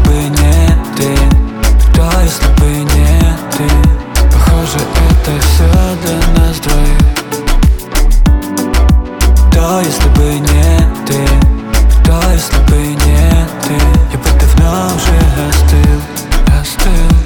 бы не ты? Что если бы не ты? Похоже, это все для нас двоих. Что если бы не ты? Что если бы не ты? Я бы давно уже остыл.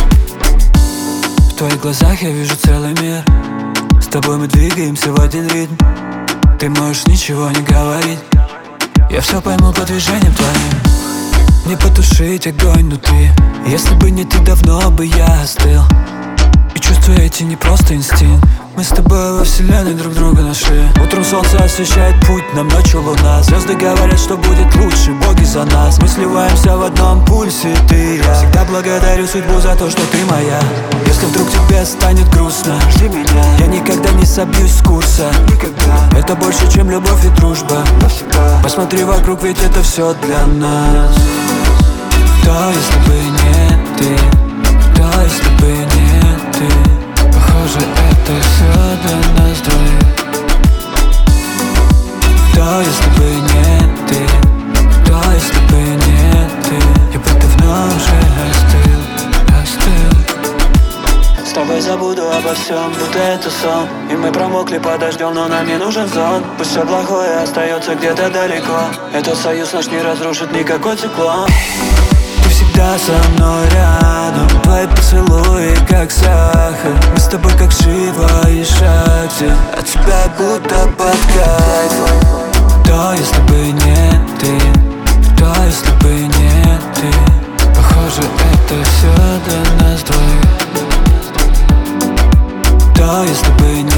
В твоих глазах я вижу целый мир. С тобой мы двигаемся в один ритм. Ты можешь ничего не говорить, я все пойму по движениям твоим. Не потушить огонь внутри. Если бы не ты, давно бы я остыл. И чувства эти не просто инстинкт. Мы с тобой во вселенной друг друга нашли. Утром солнце освещает путь, нам ночью луна. Звезды говорят, что будет лучше, боги за нас. Мы сливаемся в одном пульсе, ты и я. Всегда благодарю судьбу за то, что ты моя. Если вдруг тебе станет грустно, жди меня. Я никогда не собьюсь с курса. Никогда. Это больше, чем любовь и дружба. Навсегда. Посмотри вокруг, ведь это все для нас. Что если бы не ты? Что если бы не ты? Похоже, это все для нас двоих. Что если бы не ты? Что если бы не ты? Я бы давно уже остыл. С тобой забуду обо всем, будто это сон. И мы промокли под дождем, но нам не нужен зон. Пусть все плохое остается где-то далеко. Этот союз наш не разрушит никакой циклон. Ты всегда со мной рядом. Твои поцелуи как сахар. Мы с тобой как Шива и Шакти. От тебя будто под кайфом. Что если бы не ты? Что если бы не ты? Похоже, это все для нас двоих. Что если бы не